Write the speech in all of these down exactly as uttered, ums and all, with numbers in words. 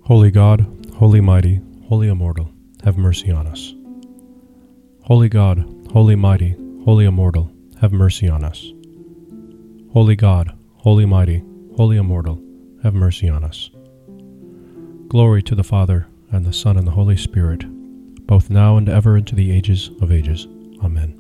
Holy God, holy mighty, holy immortal, have mercy on us. Holy God, holy mighty, holy immortal, have mercy on us. Holy God, holy mighty, holy immortal, have mercy on us. Glory to the Father, and the Son, and the Holy Spirit, both now and ever into the ages of ages. Amen.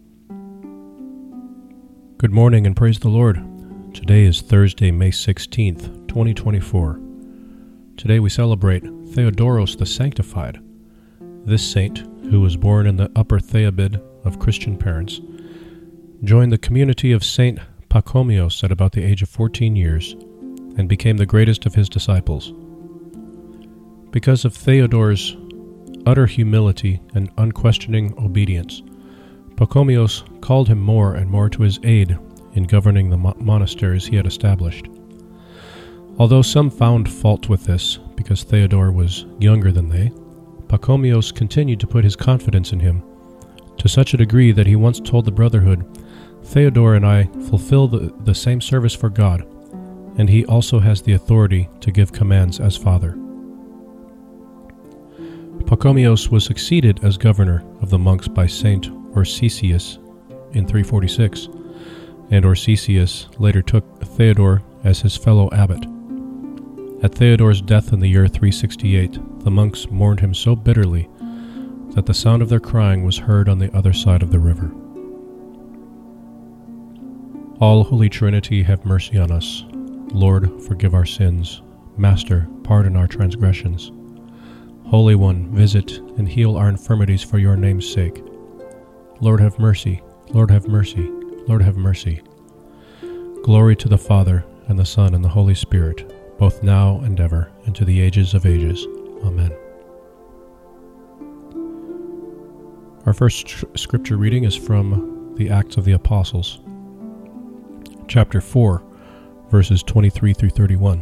Good morning and praise the Lord. Today is Thursday, May sixteenth, twenty twenty-four. Today we celebrate Theodoros the Sanctified. This saint, who was born in the Upper Thebaid of Christian parents, joined the community of Saint Pachomios at about the age of fourteen years and became the greatest of his disciples. Because of Theodore's utter humility and unquestioning obedience, Pachomios called him more and more to his aid in governing the mo- monasteries he had established. Although some found fault with this because Theodore was younger than they, Pachomios continued to put his confidence in him to such a degree that he once told the brotherhood, "Theodore and I fulfill the, the same service for God, and he also has the authority to give commands as father." Pachomios was succeeded as governor of the monks by Saint Orsizius in three forty-six, and Orsizius later took Theodore as his fellow abbot. At Theodore's death in the year three sixty-eight, the monks mourned him so bitterly that the sound of their crying was heard on the other side of the river. All Holy Trinity, have mercy on us. Lord, forgive our sins. Master, pardon our transgressions. Holy One, visit and heal our infirmities for your name's sake. Lord, have mercy. Lord, have mercy. Lord, have mercy. Glory to the Father, and the Son, and the Holy Spirit, both now and ever, and to the ages of ages. Amen. Our first tr- scripture reading is from the Acts of the Apostles, chapter four, verses twenty-three through thirty-one.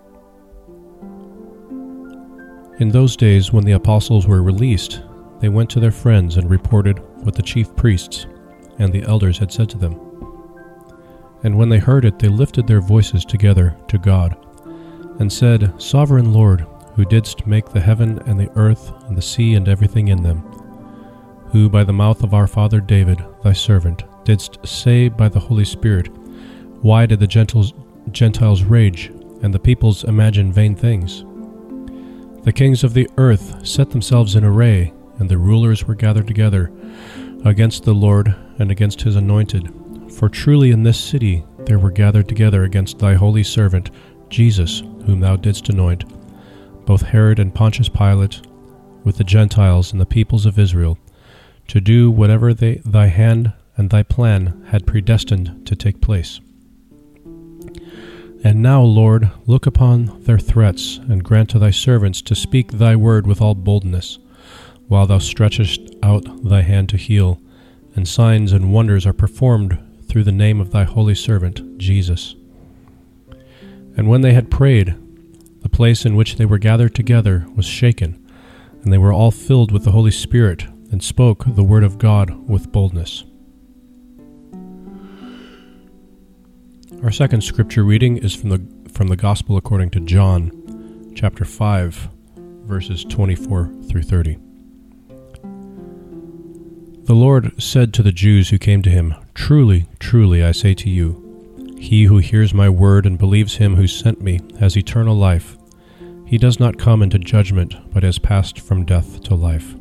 In those days, when the apostles were released, they went to their friends and reported what the chief priests and the elders had said to them. And when they heard it, they lifted their voices together to God, and said, "Sovereign Lord, who didst make the heaven and the earth and the sea and everything in them, who by the mouth of our father David, thy servant, didst say by the Holy Spirit, why did the Gentiles, Gentiles rage, and the peoples imagine vain things? The kings of the earth set themselves in array, and the rulers were gathered together against the Lord and against his anointed. For truly in this city there were gathered together against thy holy servant Jesus, whom thou didst anoint, both Herod and Pontius Pilate, with the Gentiles and the peoples of Israel, to do whatever they, thy hand and thy plan had predestined to take place. And now, Lord, look upon their threats, and grant to thy servants to speak thy word with all boldness, while thou stretchest out thy hand to heal, and signs and wonders are performed through the name of thy holy servant, Jesus." And when they had prayed, the place in which they were gathered together was shaken, and they were all filled with the Holy Spirit, and spoke the word of God with boldness. Our second scripture reading is from the from the Gospel according to John, chapter five, verses twenty-four through thirty. The Lord said to the Jews who came to him, "Truly, truly, I say to you, he who hears my word and believes him who sent me has eternal life. He does not come into judgment, but has passed from death to life.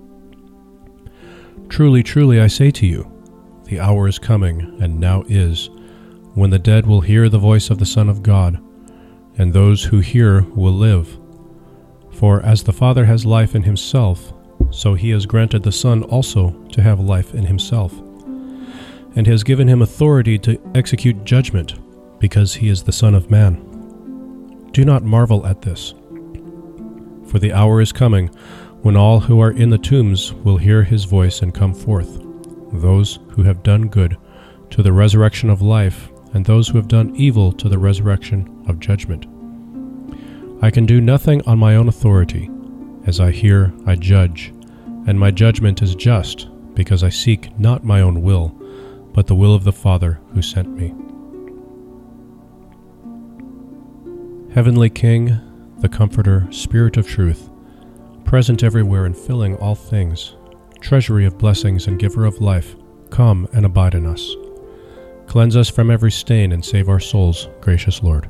Truly, truly, I say to you, the hour is coming, and now is, when the dead will hear the voice of the Son of God, and those who hear will live. For as the Father has life in himself, so he has granted the Son also to have life in himself, and has given him authority to execute judgment, because he is the Son of Man. Do not marvel at this, for the hour is coming when all who are in the tombs will hear his voice and come forth, those who have done good to the resurrection of life, and those who have done evil to the resurrection of judgment. I can do nothing on my own authority. As I hear, I judge, and my judgment is just, because I seek not my own will, but the will of the Father who sent me. Heavenly King, the Comforter, Spirit of truth, present everywhere and filling all things, treasury of blessings and giver of life, come and abide in us. Cleanse us from every stain and save our souls, gracious Lord.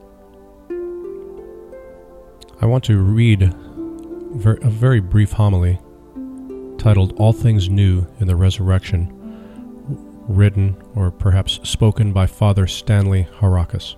I want to read a very brief homily titled All Things New in the Resurrection, written or perhaps spoken by Father Stanley Harakas.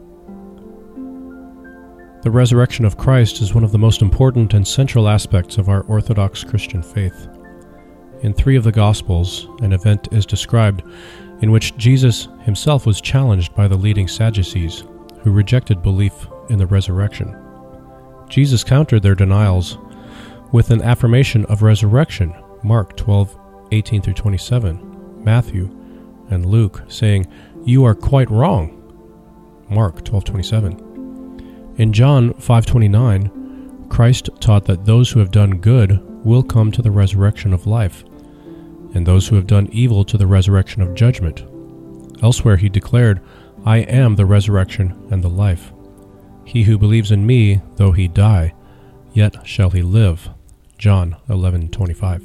The resurrection of Christ is one of the most important and central aspects of our Orthodox Christian faith. In three of the Gospels, an event is described in which Jesus himself was challenged by the leading Sadducees, who rejected belief in the resurrection. Jesus countered their denials with an affirmation of resurrection, Mark twelve eighteen through twenty-seven, Matthew and Luke, saying, "You are quite wrong," Mark twelve twenty-seven. In John five twenty-nine, Christ taught that those who have done good will come to the resurrection of life, and those who have done evil to the resurrection of judgment. Elsewhere he declared, "I am the resurrection and the life. He who believes in me, though he die, yet shall he live." John eleven twenty-five.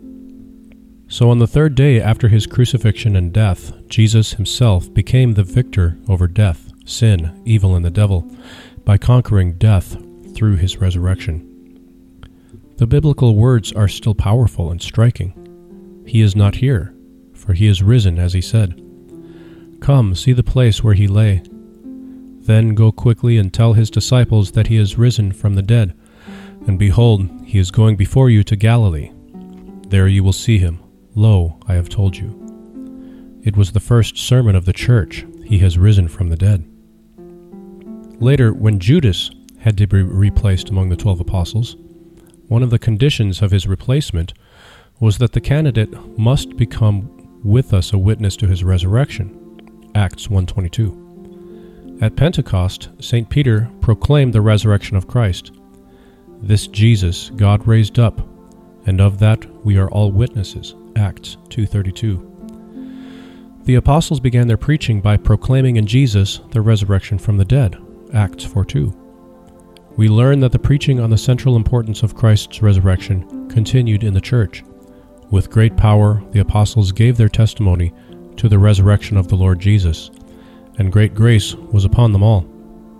So on the third day after his crucifixion and death, Jesus himself became the victor over death, sin, evil, and the devil, by conquering death through his resurrection. The biblical words are still powerful and striking. He is not here, for he is risen, as he said. Come, see the place where he lay. Then go quickly and tell his disciples that he is risen from the dead. And behold, he is going before you to Galilee. There you will see him. Lo, I have told you. It was the first sermon of the church. He has risen from the dead. Later, when Judas had to be replaced among the twelve apostles, one of the conditions of his replacement was that the candidate must become with us a witness to his resurrection, Acts one twenty-two. At Pentecost, Saint Peter proclaimed the resurrection of Christ. This Jesus God raised up, and of that we are all witnesses, Acts two thirty-two. The apostles began their preaching by proclaiming in Jesus the resurrection from the dead, Acts four two. We learn that the preaching on the central importance of Christ's resurrection continued in the church. With great power, the apostles gave their testimony to the resurrection of the Lord Jesus, and great grace was upon them all.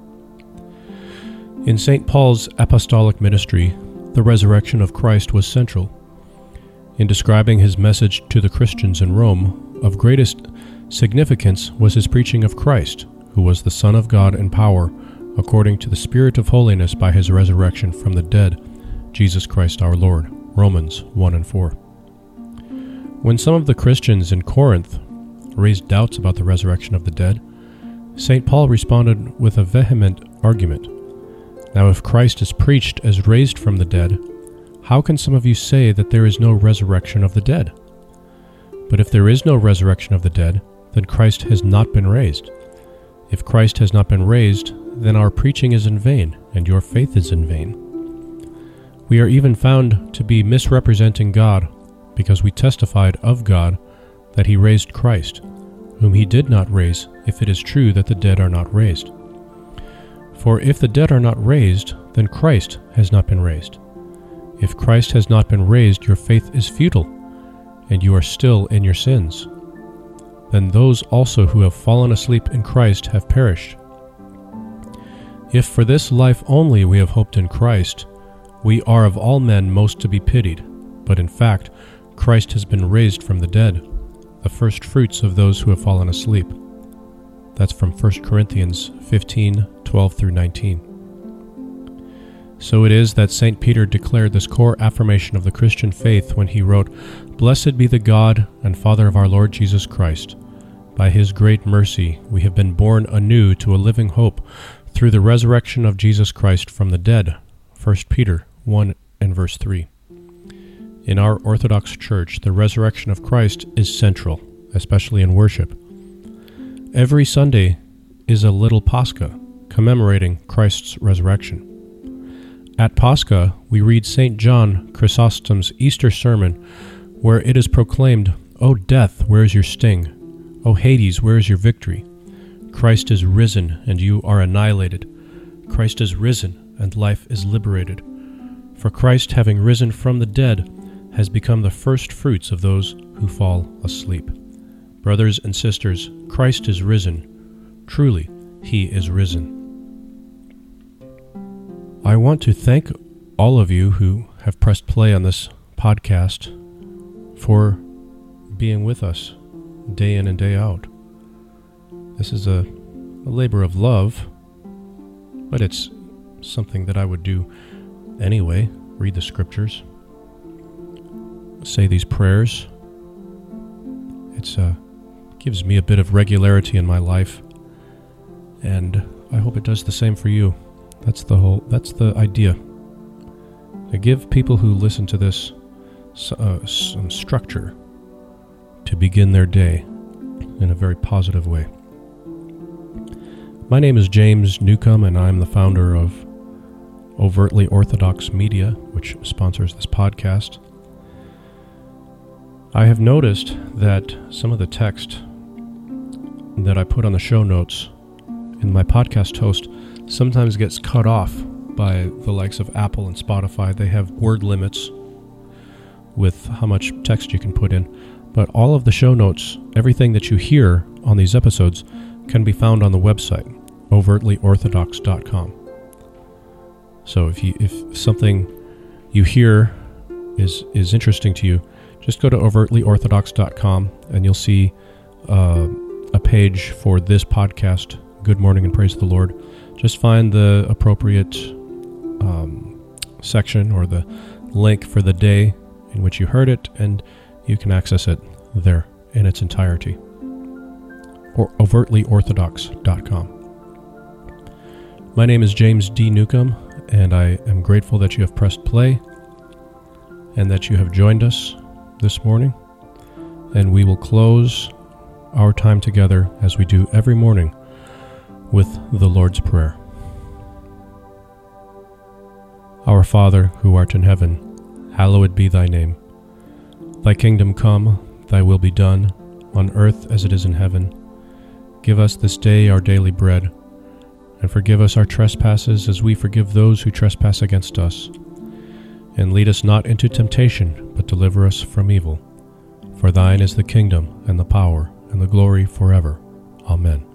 In Saint Paul's apostolic ministry, the resurrection of Christ was central. In describing his message to the Christians in Rome, of greatest significance was his preaching of Christ, who was the Son of God in power, according to the Spirit of holiness by his resurrection from the dead, Jesus Christ our Lord, Romans one and four. When some of the Christians in Corinth raised doubts about the resurrection of the dead, Saint Paul responded with a vehement argument. Now if Christ is preached as raised from the dead, how can some of you say that there is no resurrection of the dead? But if there is no resurrection of the dead, then Christ has not been raised. If Christ has not been raised, then our preaching is in vain, and your faith is in vain. We are even found to be misrepresenting God, because we testified of God that he raised Christ, whom he did not raise, if it is true that the dead are not raised. For if the dead are not raised, then Christ has not been raised. If Christ has not been raised, your faith is futile, and you are still in your sins. Then those also who have fallen asleep in Christ have perished. If for this life only we have hoped in Christ, we are of all men most to be pitied, but in fact, Christ has been raised from the dead, the first fruits of those who have fallen asleep. That's from First Corinthians fifteen, twelve through nineteen. So it is that Saint Peter declared this core affirmation of the Christian faith when he wrote, "Blessed be the God and Father of our Lord Jesus Christ. By his great mercy we have been born anew to a living hope through the resurrection of Jesus Christ from the dead." First Peter one and verse three. In our Orthodox Church, the resurrection of Christ is central, especially in worship. Every Sunday is a little Pascha, commemorating Christ's resurrection. At Pascha, we read Saint John Chrysostom's Easter sermon, where it is proclaimed, "O death, where is your sting? O Hades, where is your victory? Christ is risen, and you are annihilated. Christ is risen, and life is liberated. For Christ, having risen from the dead, has become the first fruits of those who fall asleep. Brothers and sisters, Christ is risen. Truly, he is risen. I want to thank all of you who have pressed play on this podcast for being with us day in and day out. This is a, a labor of love, but it's something that I would do anyway. Read the scriptures, say these prayers. It's uh, gives me a bit of regularity in my life, and I hope it does the same for you. That's the whole. That's the idea. To give people who listen to this uh, some structure to begin their day in a very positive way. My name is James Newcomb, and I'm the founder of Overtly Orthodox Media, which sponsors this podcast. I have noticed that some of the text that I put on the show notes in my podcast host sometimes gets cut off by the likes of Apple and Spotify. They have word limits with how much text you can put in. But all of the show notes, everything that you hear on these episodes, can be found on the website, overtly orthodox dot com. So if you if something you hear is is interesting to you, just go to overtly orthodox dot com and you'll see uh, a page for this podcast, Good Morning and Praise the Lord. Just find the appropriate um, section or the link for the day in which you heard it, and you can access it there in its entirety. Or overtly orthodox dot com. My name is James D. Newcomb, and I am grateful that you have pressed play and that you have joined us this morning. And we will close our time together as we do every morning with the Lord's Prayer. Our Father, who art in heaven, hallowed be thy name. Thy kingdom come, thy will be done, on earth as it is in heaven. Give us this day our daily bread, and forgive us our trespasses as we forgive those who trespass against us. And lead us not into temptation, but deliver us from evil. For thine is the kingdom, and the power, and the glory forever. Amen.